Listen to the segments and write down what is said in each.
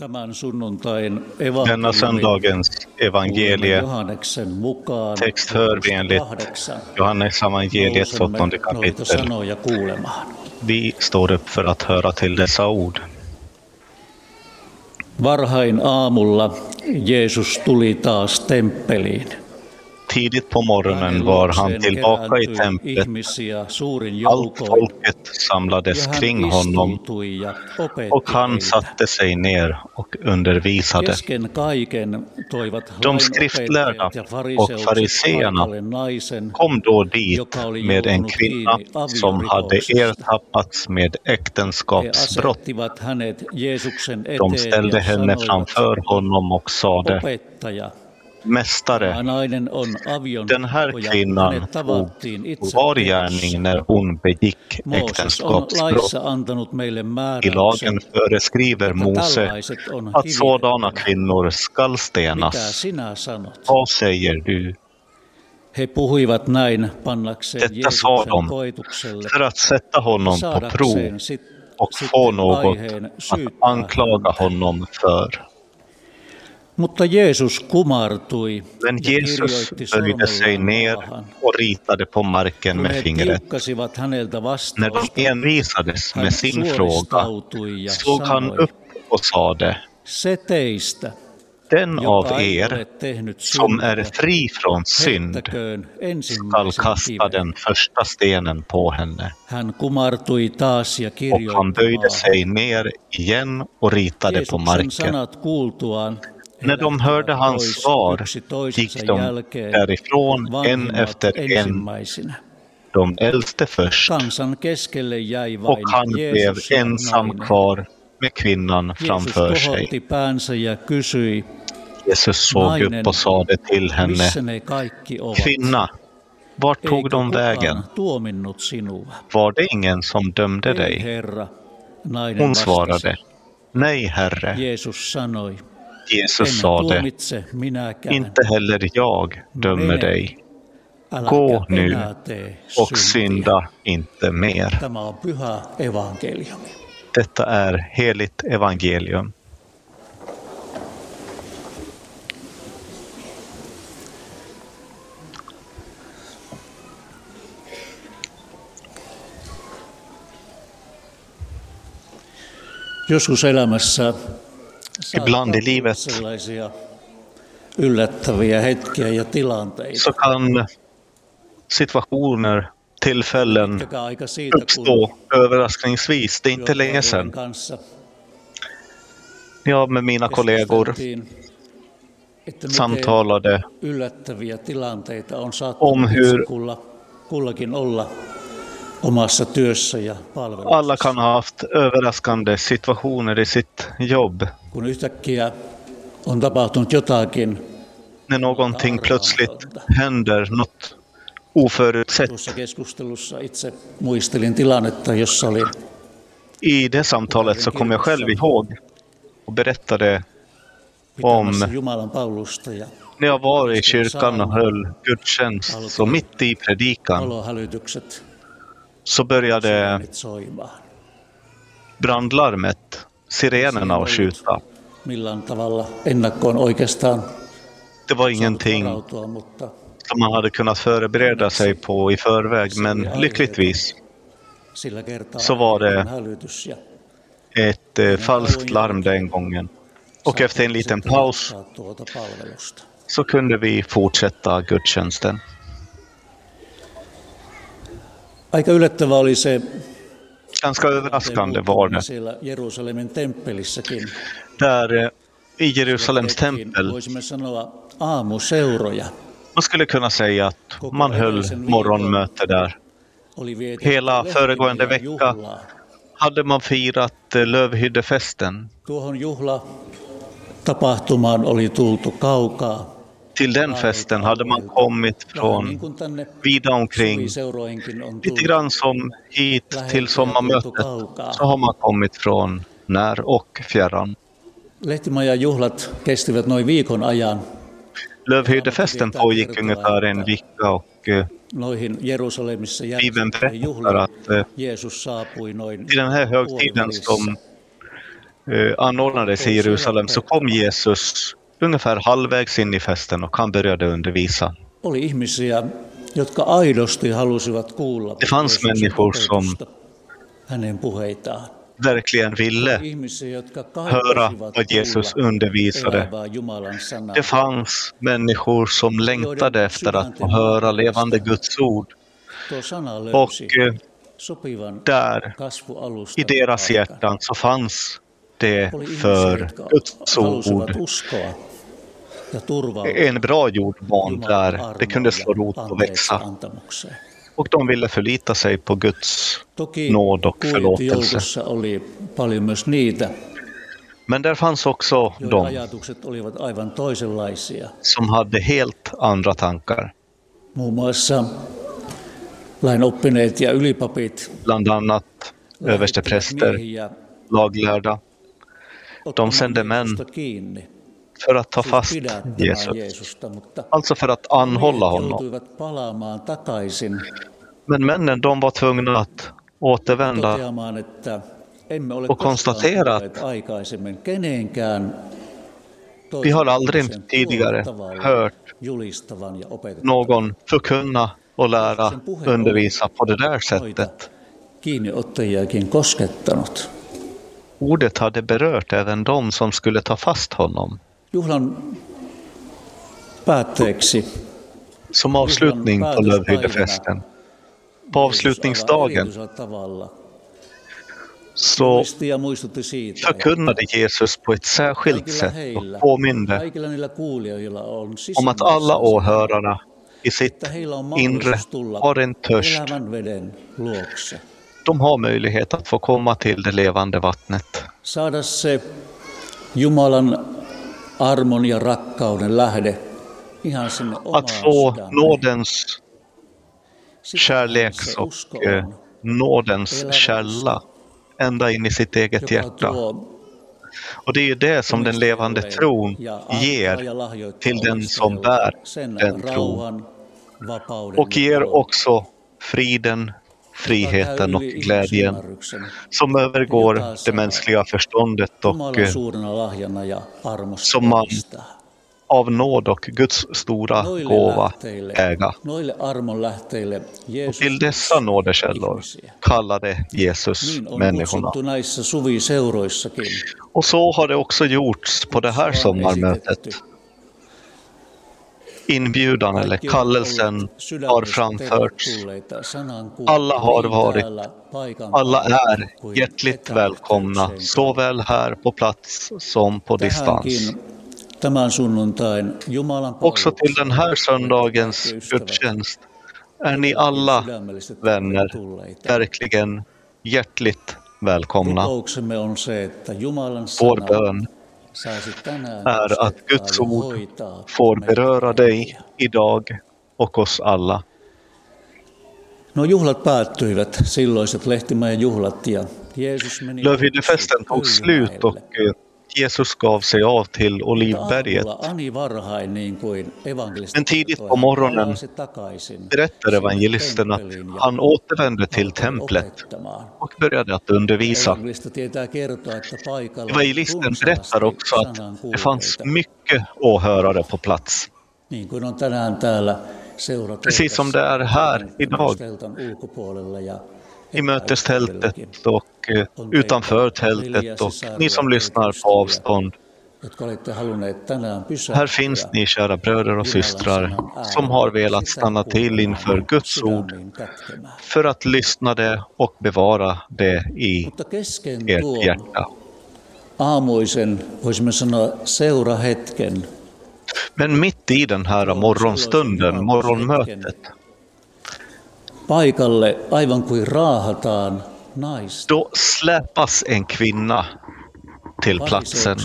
Denna söndagens evangelietext hör vi enligt Johannes evangeliets 8:e kapitel. Vi står upp för att höra till dessa ord. Varhain aamulla Jeesus tuli taas temppeliin. Tidigt på morgonen var han tillbaka i templet. Allt folket samlades kring honom och han satte sig ner och undervisade. De skriftlärda och fariseerna kom då dit med en kvinna som hade ertappats med äktenskapsbrott. De ställde henne framför honom och sade: Mästare, den här kvinnan tog var gärning när hon begick äktenskapsbrott. I lagen föreskriver Mose att sådana kvinnor skall stenas. Vad säger du? Detta sa de för att sätta honom på prov och få något att anklaga honom för. Men Jesus böjde sig ner och ritade på marken med fingret. När de envisades med sin fråga såg han upp och sade: Den av er som är fri från synd skall kasta den första stenen på henne. Och han böjde sig ner igen och ritade på marken. När de hörde hans svar gick de därifrån en efter en, de äldste först, och han blev ensam kvar med kvinnan framför sig. Jesus såg upp och sade till henne: Kvinna, vart tog de vägen? Var det ingen som dömde dig? Hon svarade: Nej, Herre. Jesus sade: Inte heller jag dömer dig. Gå nu och synda inte mer. Detta är heligt evangelium. Joskus elämässä Ibland i livet så kan situationer, tillfällen uppstå överraskningsvis. Det är inte länge sedan jag med mina kollegor samtalade om hur alla kan ha haft överraskande situationer i sitt jobb. När någonting plötsligt händer, något oförutsett. I det samtalet så kom jag själv ihåg och berättade om när jag var i kyrkan och höll gudstjänst, så mitt i predikan så började brandlarmet, sirenerna att skjuta. Det var ingenting som man hade kunnat förbereda sig på i förväg, men lyckligtvis så var det ett falskt larm den gången. Och efter en liten paus så kunde vi fortsätta gudstjänsten. Ganska överraskande var det. Där i Jerusalems tempel, man skulle kunna säga att man höll morgonmöte där. Hela föregående vecka hade man firat lövhyddefesten. Till den festen hade man kommit från vida omkring. Lite grann som hit till sommarmötet så har man kommit från när och fjärran. Lövhyddefesten pågick ungefär en vecka och Bibeln berättar att i den här högtiden som anordnades i Jerusalem så kom Jesus ungefär halvvägs in i festen och han började undervisa. Det fanns människor som verkligen ville höra vad Jesus undervisade. Det fanns människor som längtade efter att få höra levande Guds ord. Och där i deras hjärtan så fanns det för Guds ord en bra jordmån där det kunde slå rot och växa. Och de ville förlita sig på Guds nåd och förlåtelse. Men där fanns också de som hade helt andra tankar. Bland annat överstepräster, laglärda. De sände män för att ta fast Jesus, alltså för att anhålla honom. Men männen, de var tvungna att återvända och konstatera att vi har aldrig tidigare hört någon förkunna och lära undervisa på det där sättet. Ordet hade berört även de som skulle ta fast honom. Som avslutning på lövhyddefesten, på avslutningsdagen, så förkunnade Jesus på ett särskilt sätt och påminde om att alla åhörarna i sitt inre har en törst. De har möjlighet att få komma till det levande vattnet. Att få nådens kärleks och nådens källa ända in i sitt eget hjärta. Och det är ju det som den levande tron ger till den som bär den tron. Och ger också friden, friheten och glädjen som övergår det mänskliga förståndet och som man av nåd och Guds stora gåva äga. Och till dessa nådekällor kallade Jesus människorna. Och så har det också gjorts på det här sommarmötet. Inbjudan eller kallelsen har framförts. Alla har varit, alla är hjärtligt välkomna, såväl här på plats som på distans. Också till den här söndagens gudstjänst är ni alla vänner verkligen hjärtligt välkomna. Vår bön är att Guds ord får beröra dig idag och oss alla. Lövhyddefesten tog slut och Jesus gav sig av till Olivberget. Men tidigt på morgonen berättar evangelisten att han återvände till templet och började att undervisa. Evangelisten berättar också att det fanns mycket åhörare på plats. Precis som det är här idag. I mötestältet och utanför tältet och ni som lyssnar på avstånd. Här finns ni, kära bröder och systrar, som har velat stanna till inför Guds ord för att lyssna det och bevara det i ert hjärta. Men mitt i den här morgonstunden, morgonmötet, paikalle aivan kuin raahataan naista. Då släpas en kvinna till platsen.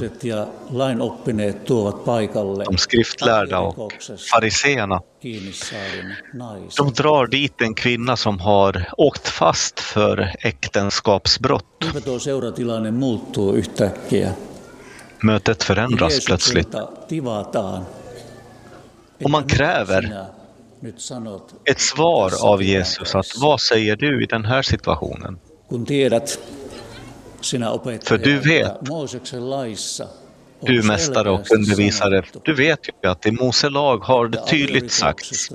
De skriftlärda och fariseerna. De drar dit en kvinna som har åkt fast för äktenskapsbrott. Mötet förändras plötsligt. Och man kräver ett svar av Jesus. Att vad säger du i den här situationen? För du vet, du mästare och undervisare, du vet ju att i Mose lag har det tydligt sagts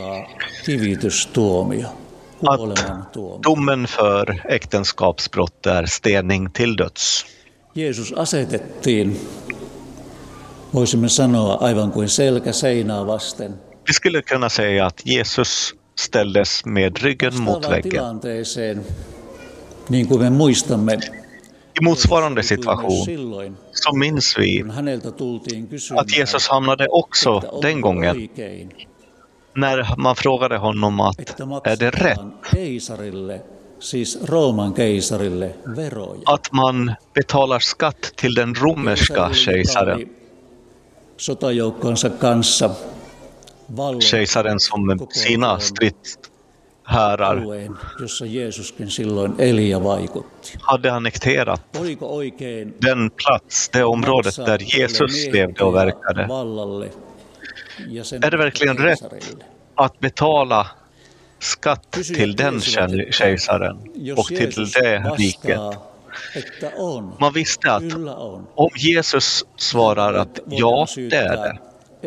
att domen för äktenskapsbrott är stening till döds. Jeesus asetettiin, voisimme sanoa, aivan kuin selkä seinää vasten. Vi skulle kunna säga att Jesus ställdes med ryggen mot väggen. Niin kuin me muistamme, I motsvarande situation så minns vi att Jesus hamnade också den gången när man frågade honom att är det rätt att man betalar skatt till den romerska kejsaren? Kejsaren som med sina stridshärar hade annekterat den plats, det området där Jesus levde och verkade. Är det verkligen rätt att betala skatt till den kejsaren och till det riket? Man visste att om Jesus svarar att ja, det är det,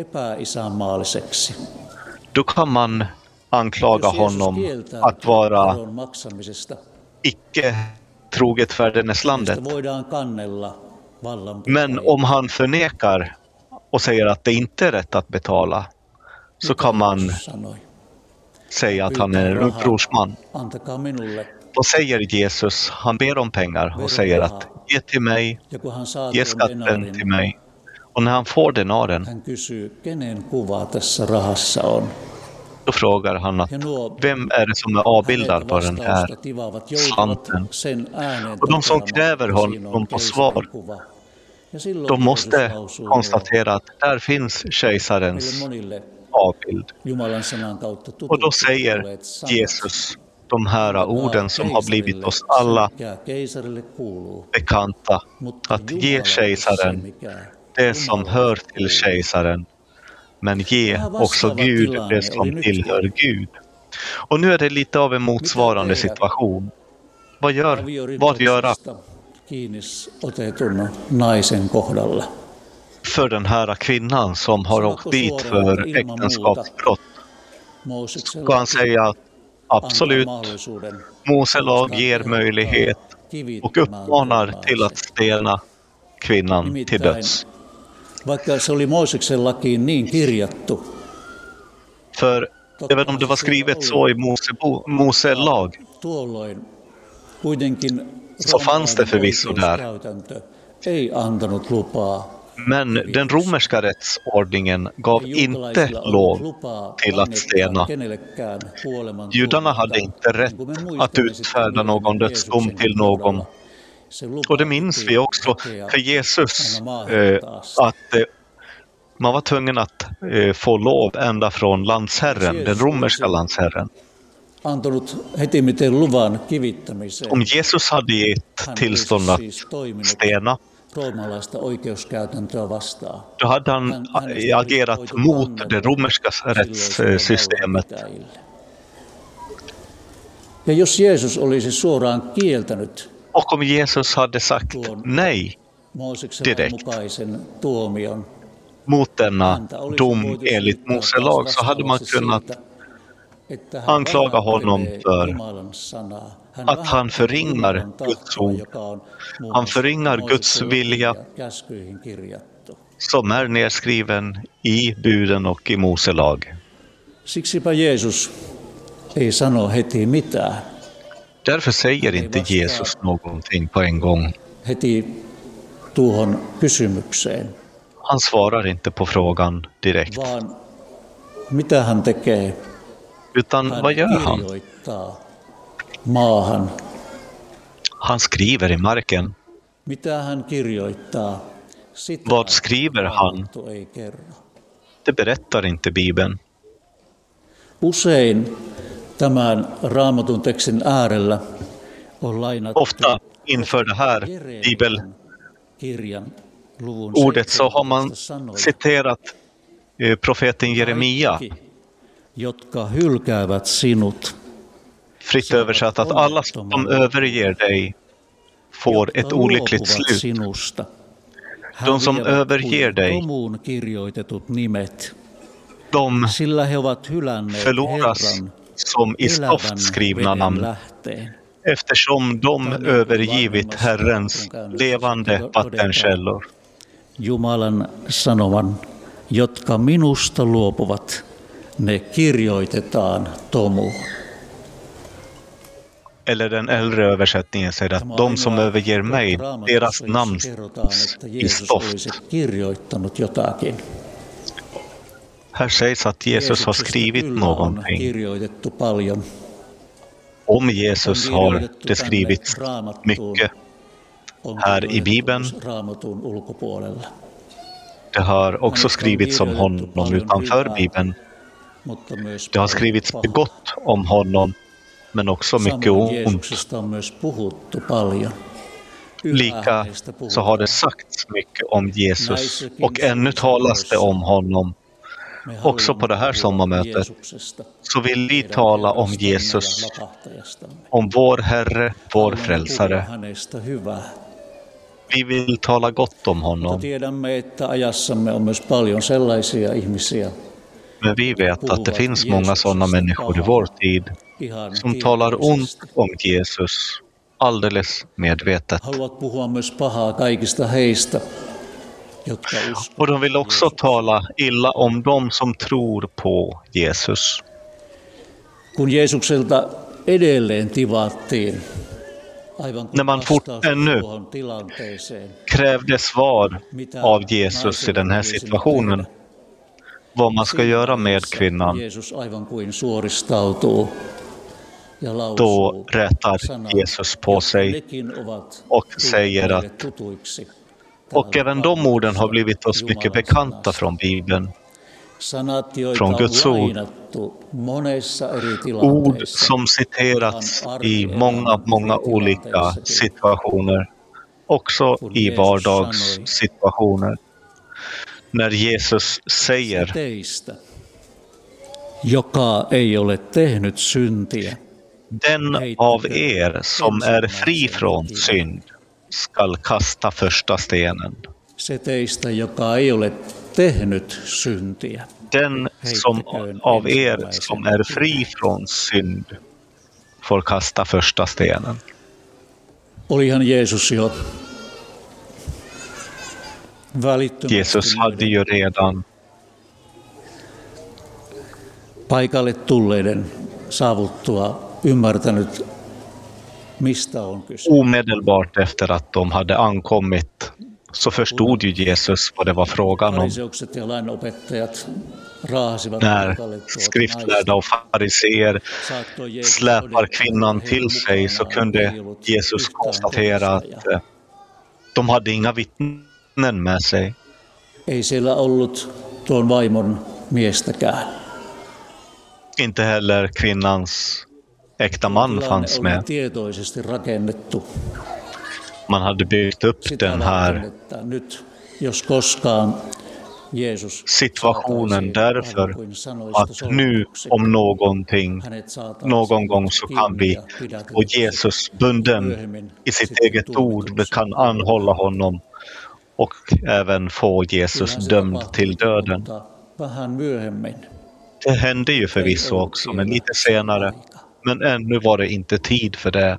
då kan man anklaga honom att vara icke troget färdenäslandet. Men om han förnekar och säger att det inte är rätt att betala, så kan man säga att han är en upprorsman. Då säger Jesus, han ber om pengar och säger att ge till mig, ge skatten till mig. Och när han får denaren, då frågar han att vem är det som är avbildad på den här slanten? Och de som kräver honom på svar, de måste konstatera att där finns kejsarens avbild. Och då säger Jesus de här orden som har blivit oss alla bekanta, att ge kejsaren det som hör till kejsaren, men ge också Gud det som tillhör Gud. Och nu är det lite av en motsvarande situation. Vad göra för den här kvinnan som har åkt dit för äktenskapsbrott? Ska han säga att absolut, Mose lag ger möjlighet och uppmanar till att stena kvinnan till döds? För även om det var skrivet så i Mose lag, så fanns det förvisso där. Men den romerska rättsordningen gav inte lov till att stena. Judarna hade inte rätt att utfärda någon dödsdom till någon. Och det minns vi också för Jesus, att man var tvungen att få lov ända från landsherren, den romerska landsherren. Om Jesus hade gett tillstånd att stena, då hade han agerat mot det romerska rättssystemet. Och om Jesus hade sagt nej direkt mot denna dom enligt Mose lag, så hade man kunnat anklaga honom för att han förringar Guds ord. Han förringar Guds vilja som är nedskriven i buden och i Mose lag. Därför säger inte Jesus någonting på en gång. Han svarar inte på frågan direkt. Utan vad gör han? Han skriver i marken. Vad skriver han? Det berättar inte Bibeln. Ofta inför det här bibelordet så har man citerat profeten Jeremia. Fritt översatt, att alla som överger dig får ett olyckligt slut. De som överger dig, de förloras som i stoft skrivna namn, eftersom de övergivit Herrens levande vattenkällor. Jumalan sanoman, jotka minusta luopuvat, ne kirjoitetaan tomuun. Eller den äldre översättningen säger att de som överger mig, deras namn i stoft. Här sägs att Jesus har skrivit någonting. Om Jesus har det skrivits mycket här i Bibeln. Det har också skrivits om honom utanför Bibeln. Det har skrivits gott om honom, men också mycket ont. Lika så har det sagts mycket om Jesus och ännu talas det om honom. Också på det här sommarmötet så vill vi tala om Jesus, om vår Herre, vår frälsare. Vi vill tala gott om honom. Men vi vet att det finns många sådana människor i vår tid som talar ont om Jesus alldeles medvetet. Och de vill också tala illa om dem som tror på Jesus. När man ännu krävde svar av Jesus i den här situationen, vad man ska göra med kvinnan, då rätar Jesus på sig och säger att, och även de orden har blivit oss mycket bekanta från Bibeln, från Guds ord. Ord som citerats i många olika situationer, också i vardagssituationer. När Jesus säger, joka ei ole tehnyt syntiä, den av er som är fri från synd skall kasta första stenen. Se teistä, joka ei ole tehnyt syntiä. Den som av er som är fri från synd får kasta första stenen. Olihan Jeesus jo Jesus hade ju redan paikalle tulleiden saavuttua ymmärtänyt, mistä on kyse. Omedelbart efter att de hade ankommit så förstod ju Jesus vad det var frågan om. När skriftlärda och fariseer släpar kvinnan till sig så kunde Jesus konstatera att de hade inga vittnen med sig. Ei siellä ollut tuon vaimon miestäkään. Inte heller kvinnans äkta man fanns med. Man hade byggt upp den här situationen därför att nu om någon gång så kan vi få Jesus bunden i sitt eget ord. Vi kan anhålla honom och även få Jesus dömd till döden. Det hände ju förvisso också, men lite senare. Men ännu var det inte tid för det.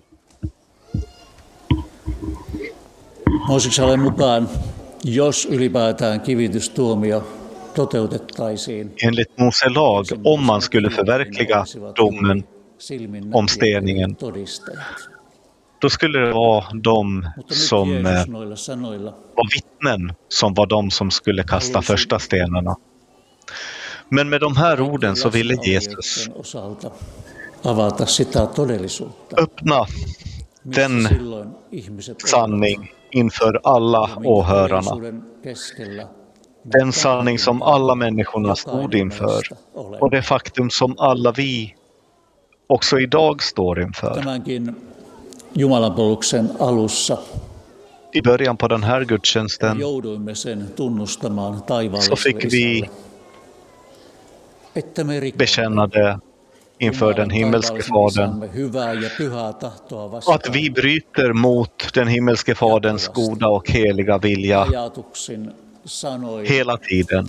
Mooseksen mukaan, jos ylipäätään kivitystuomio toteutettaisiin. Enligt Mose lag, om man skulle förverkliga domen om steningen, då skulle det vara de som var vittnen som var de som skulle kasta första stenarna. Men med de här orden så ville Jesus öppna den sanning inför alla åhörarna. Den sanning som alla människorna stod inför. Och det faktum som alla vi också idag står inför. I början på den här gudstjänsten så fick vi bekänna det inför den himmelske Fadern. Att vi bryter mot den himmelske Faderns goda och heliga vilja hela tiden.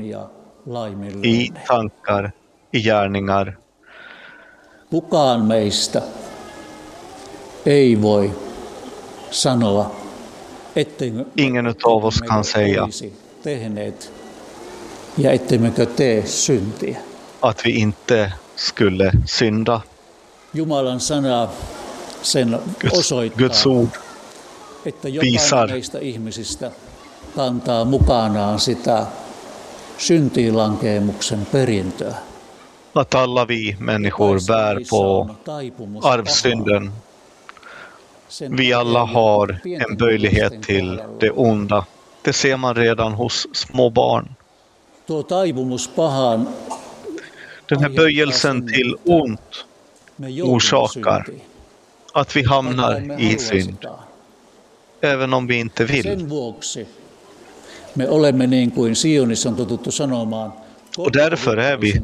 I tankar, i gärningar. Kukaan meistä ei voi sanoa, ingen av oss kan säga ja ettemmekö tee syntiä. Att vi inte skulle synda. Jumalan sana sen osoittaa, Guds ord että jokainen meistä ihmisistä kantaa mukanaan sitä syntiinlankeemuksen perintöä. Att alla vi människor bär på arvsynden. Vi alla har en böjlighet till det onda. Det ser man redan hos små barn. Den här böjelsen till ont orsakar att vi hamnar i synd, även om vi inte vill. Och därför är vi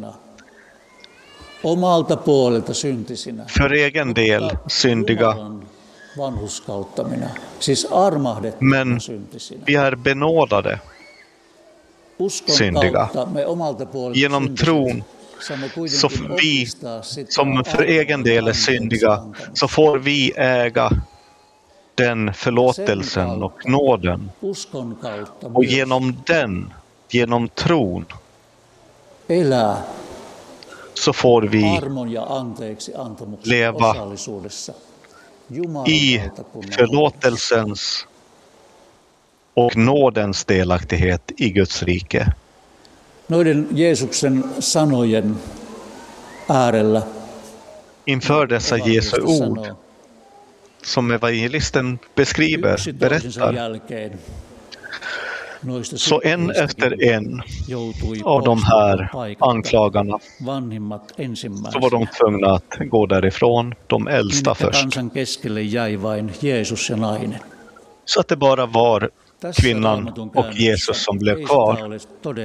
för egen del syndiga. Men vi är benådade syndiga. Genom tron så vi som för egen del är syndiga, så får vi äga den förlåtelsen och nåden. Och genom tron så får vi leva i förlåtelsens och nådens delaktighet i Guds rike. Noiden Jeesuksen sanojen äärellä inför dessa Jesu ord som evangelisten beskriver, berättar, så en efter en av de här anklagarna så var de tvungna att gå därifrån, de äldsta först. Så att det bara var kvinnan och Jesus som blev kvar.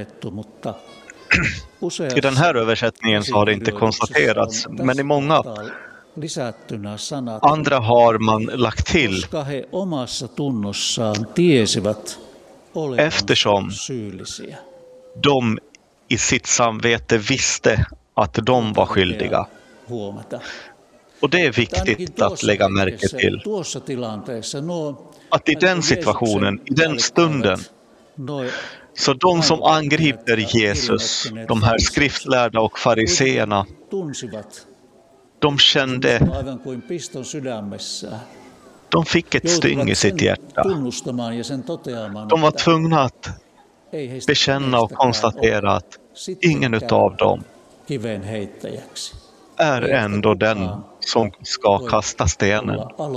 I den här översättningen så har det inte konstaterats, men i många andra har man lagt till, eftersom de i sitt samvete visste att de var skyldiga. Och det är viktigt att lägga märke till. Att i den situationen, i den stunden, så de som angriper Jesus, de här skriftlärda och fariseerna, de kände, de fick ett styng i sitt hjärta. De var tvungna att bekänna och konstatera att ingen utav dem är ändå den som ska kasta stenen.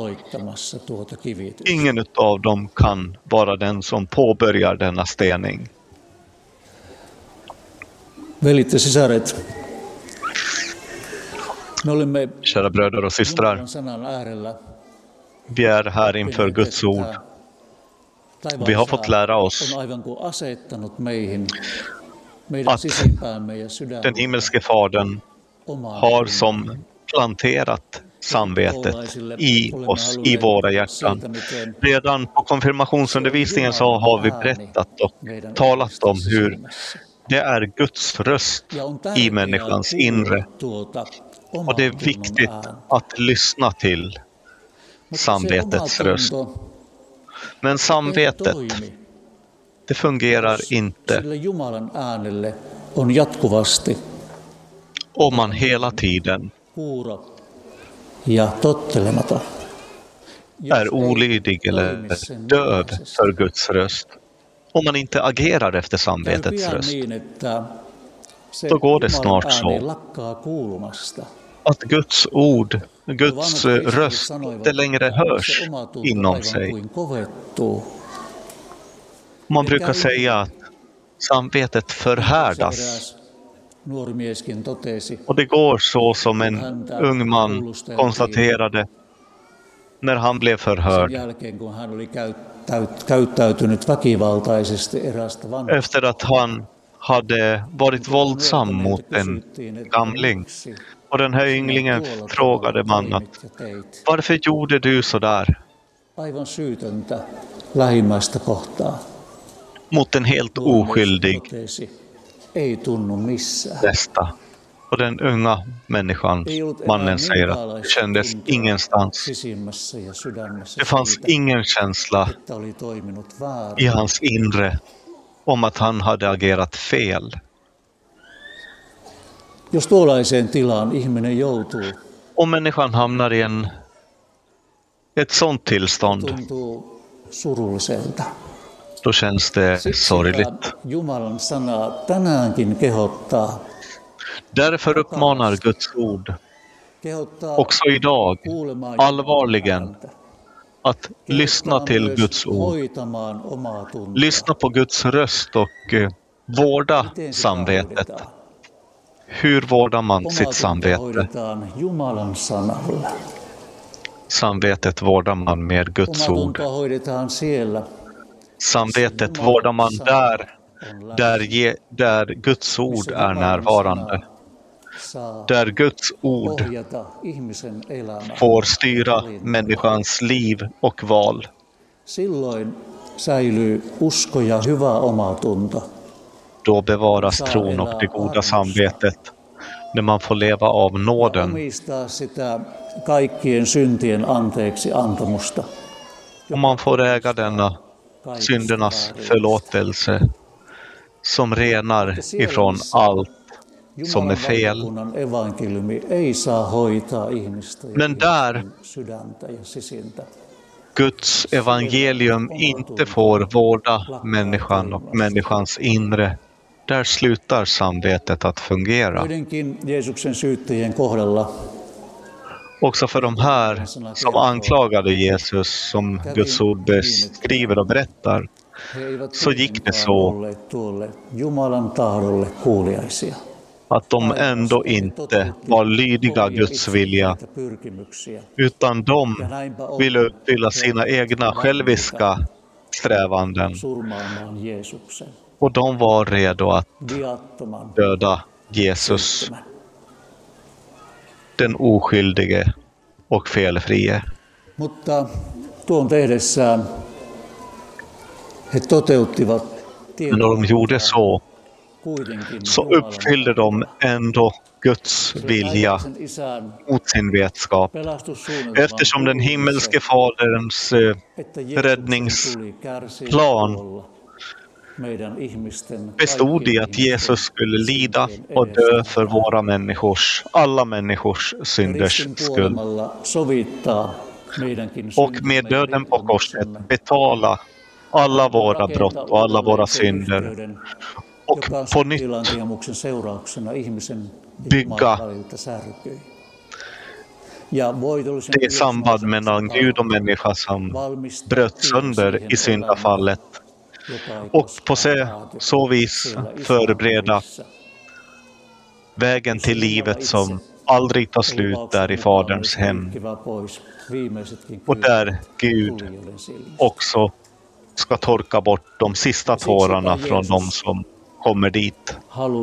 Ingen utav dem kan vara den som påbörjar denna stening. Kära bröder och systrar, vi är här inför Guds ord. Vi har fått lära oss att den himmelske Fadern har som planterat samvetet i oss, i våra hjärtan. Redan på konfirmationsundervisningen så har vi berättat och talat om hur det är Guds röst i människans inre. Och det är viktigt att lyssna till samvetets röst. Men samvetet, det fungerar inte om man hela tiden är olydig eller döv för Guds röst. Om man inte agerar efter samvetets röst, då går det snart så att Guds ord, Guds röst, inte längre hörs inom sig. Man brukar säga att samvetet förhärdas. Och det går så som en ung man konstaterade när han blev förhörd. Efter att han hade varit våldsam mot en gamling. Och den här ynglingen frågade mannen, varför gjorde du så där? Aivan syytöntä lähimmäistä kohtaan. Mot en helt oskyldig ei tunnu missään. nästa. Och den unga människan, mannen, säger att det kändes ingenstans. Det fanns ingen känsla i hans inre om att han hade agerat fel. Jos tuollaiseen tilaan ihminen joutuu, om människan hamnar i ett sånt tillstånd, tuntuu surulliselta. Då känns det sorgligt. Jumalan sana tänäänkin kehottaa. Därför uppmanar Guds ord också idag allvarligen att lyssna till Guds ord. Lyssna på Guds röst och vårda samvetet. Hur vårdar man sitt samvete? Samvetet vårdar man med Guds ord. Samvetet vårdar man där Guds ord är närvarande. Där Guds ord får styra människans liv och val. Då bevaras tron och det goda samvetet när man får leva av nåden. Och man får äga denna syndernas förlåtelse som renar ifrån allt som är fel. Men där Guds evangelium inte får vårda människan och människans inre, där slutar samvetet att fungera. Också för de här som anklagade Jesus, som Guds ord beskriver och berättar, så gick det så att de ändå inte var lydiga Guds vilja, utan de ville uppfylla sina egna själviska strävanden. Och de var redo att döda Jesus, den oskyldige och felfrie. Mutta tuon tehdessään he toteuttivat. Men när de gjorde så uppfyllde de ändå Guds vilja mot sin vetskap. Eftersom den himmelske faderns räddningsplan bestod i att Jesus skulle lida och dö för alla människors synders skull. Och med döden på korset betala alla våra brott och alla våra synder. Och på nytt bygga det samband mellan Gud och människa som bröt sönder i syndafallet. Och på så vis förbereda vägen till livet som aldrig tar slut där i Faderns hem. Och där Gud också ska torka bort de sista tårarna från de som kommer dit.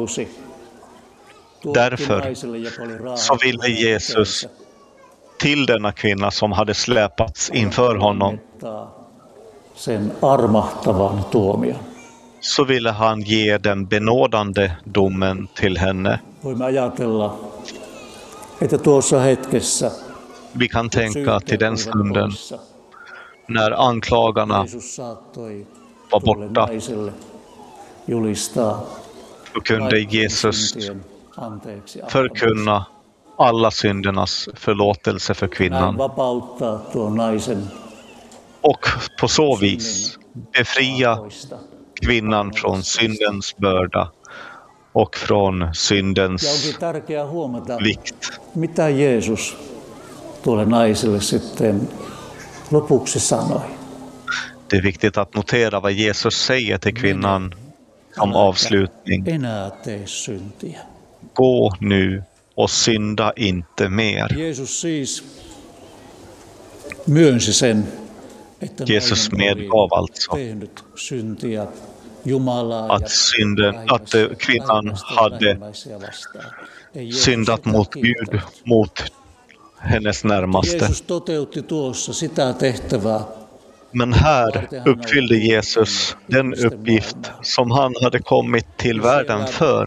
Därför så ville Jesus till denna kvinna som hade släpats inför honom, så ville han ge den benådande domen till henne. Vi kan tänka till den stunden när anklagarna var borta, då kunde Jesus förkunna alla syndernas förlåtelse för kvinnan. Och på så vis befria kvinnan från syndens börda och från syndens vikt. Mitä Jeesus tuolle naiselle sitten lopuksi sanoi? Det är viktigt att notera vad Jesus säger till kvinnan som avslutning. Gå nu och synda inte mer. Jesus medgav alltså att kvinnan hade syndat mot Gud, mot hennes närmaste. Men här uppfyllde Jesus den uppgift som han hade kommit till världen för.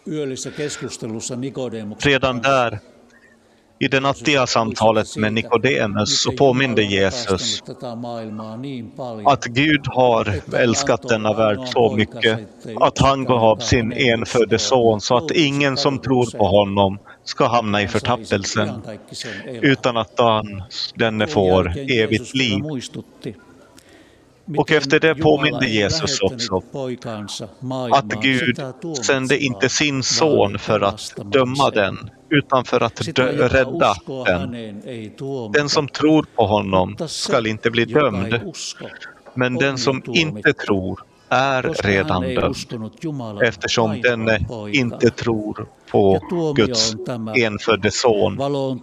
Redan där, i det nattliga samtalet med Nikodemus, så påminde Jesus att Gud har älskat denna värld så mycket att han gav sin enfödde son så att ingen som tror på honom ska hamna i förtappelsen utan att denne får evigt liv. Och efter det påminde Jesus också att Gud sände inte sin son för att döma den, utan för att rädda den. Den som tror på honom ska inte bli dömd, men den som inte tror är redan dömd, eftersom den inte tror på Guds enfödde son.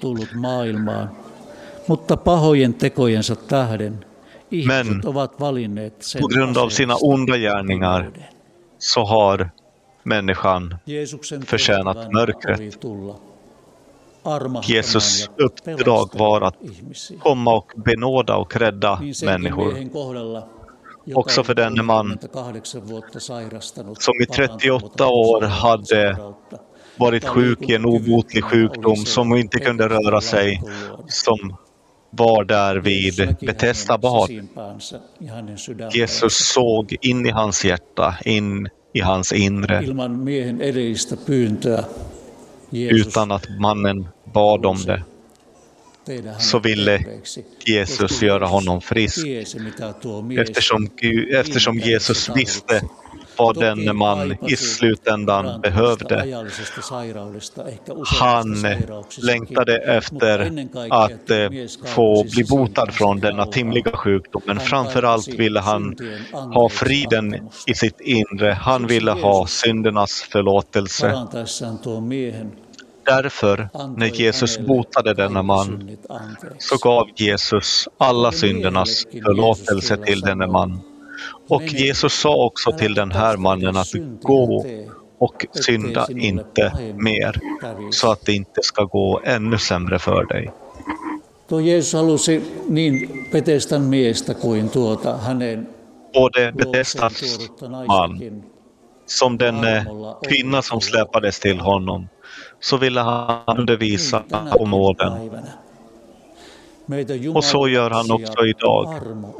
Men på grund av sina onda gärningar så har människan förtjänat mörkret. Jesus uppdrag var att komma och benåda och rädda människor. Också för denne man som i 38 år hade varit sjuk i en obotlig sjukdom, som inte kunde röra sig, som var där vid Betesda bad. Jesus såg in i hans hjärta, in i hans inre, utan att mannen bad om det. Så ville Jesus göra honom frisk, eftersom Jesus visste vad denne man i slutändan behövde. Han längtade efter att få bli botad från denna timliga sjukdom, men framförallt ville han ha friden i sitt inre. Han ville ha syndernas förlåtelse. Därför, när Jesus botade denna man, så gav Jesus alla syndernas förlåtelse till denne man. Och Jesus sa också till den här mannen att gå och synda inte mer, så att det inte ska gå ännu sämre för dig. Både Betesdas man som den kvinna som släpades till honom, så ville han undervisa om nåden. Och så gör han också idag.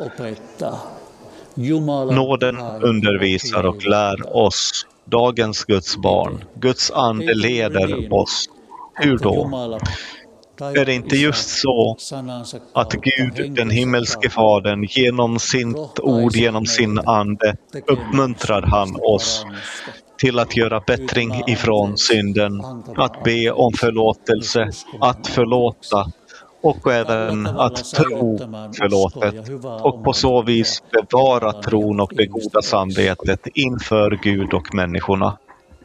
Nåden undervisar och lär oss, dagens Guds barn. Guds ande leder oss. Hur då? Är det inte just så att Gud, den himmelske Fadern, genom sitt ord, genom sin ande, uppmuntrar han oss till att göra bättring ifrån synden, att be om förlåtelse, att förlåta och även att tro förlåtet, och på så vis bevara tron och det goda samvetet inför Gud och människorna.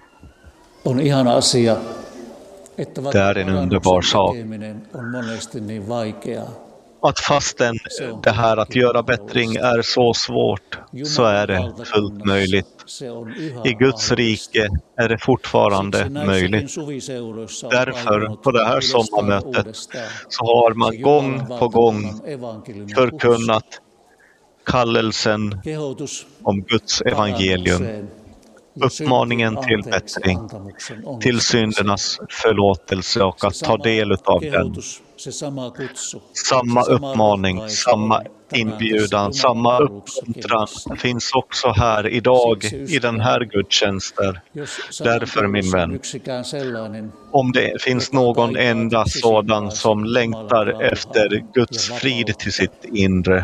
Det är en underbar sak. Att fastän det här att göra bättring är så svårt, så är det fullt möjligt. I Guds rike är det fortfarande möjligt. Därför på det här sommarmötet så har man gång på gång förkunnat kallelsen om Guds evangelium. Uppmaningen till bättring, till syndernas förlåtelse och att ta del av den. Samma uppmaning, samma inbjudan, samma uppmuntran finns också här idag i den här gudstjänsten. Därför, min vän, om det finns någon enda sådan som längtar efter Guds frid till sitt inre,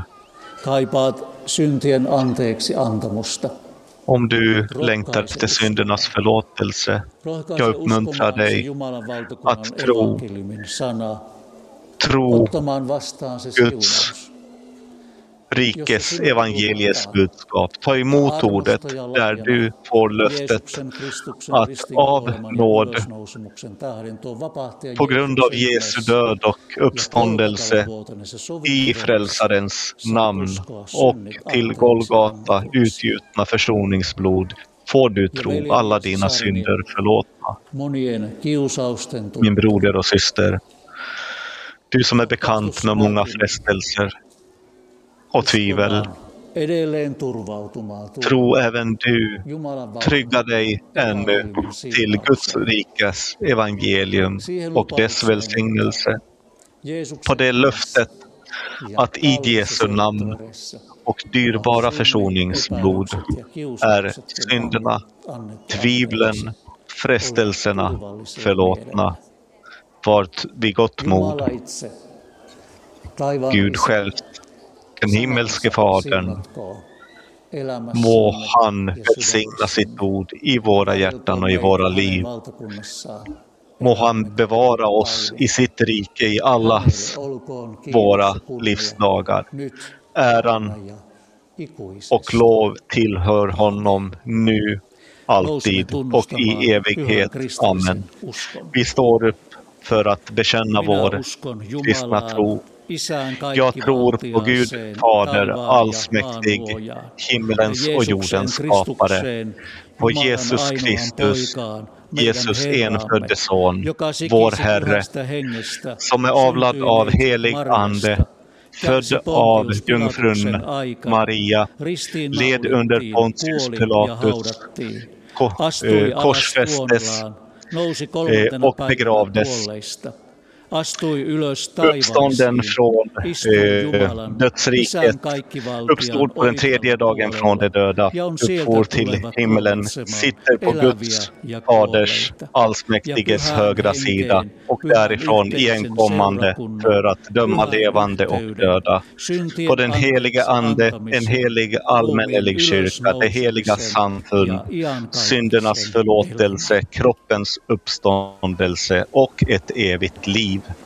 om du längtar efter syndernas förlåtelse, jag uppmuntrar dig att tro Guds rikes evangeliets budskap. Ta emot ordet där du får löftet att av nåd på grund av Jesu död och uppståndelse i frälsarens namn och till Golgata utgjutna försoningsblod får du tro alla dina synder förlåtna. Min broder och syster, du som är bekant med många frestelser och tvivel, tro även du, trygga dig ännu till Guds rikes evangelium och dess välsignelse. På det löftet att i Jesu namn och dyrbara försoningsblod är synderna, tvivlen, frestelserna förlåtna. Vart vid gott mod. Gud själv, den himmelske Fadern, må han välsigna sitt ord i våra hjärtan och i våra liv. Må han bevara oss i sitt rike i alla våra livsdagar. Äran och lov tillhör honom nu, alltid och i evighet. Amen. Vi står upp för att bekänna vår kristna tro. Jag tror på Gud, Fader, allsmäktig, himmelens och jordens skapare, på Jesus Kristus, Jesus enfödde son, vår Herre, som är avlad av helig ande, född av jungfrun Maria, led under Pontius Pilatus, korsfästes och begravdes, uppstånden från dödsriket, uppstod på den tredje dagen från de döda, uppfor till himmelen, sitter på Guds faders allsmäktiges högra sida och därifrån igenkommande för att döma levande och döda. På den heliga ande, en helig allmännelig kyrka, det heliga samfund, syndernas förlåtelse, kroppens uppståndelse och ett evigt liv.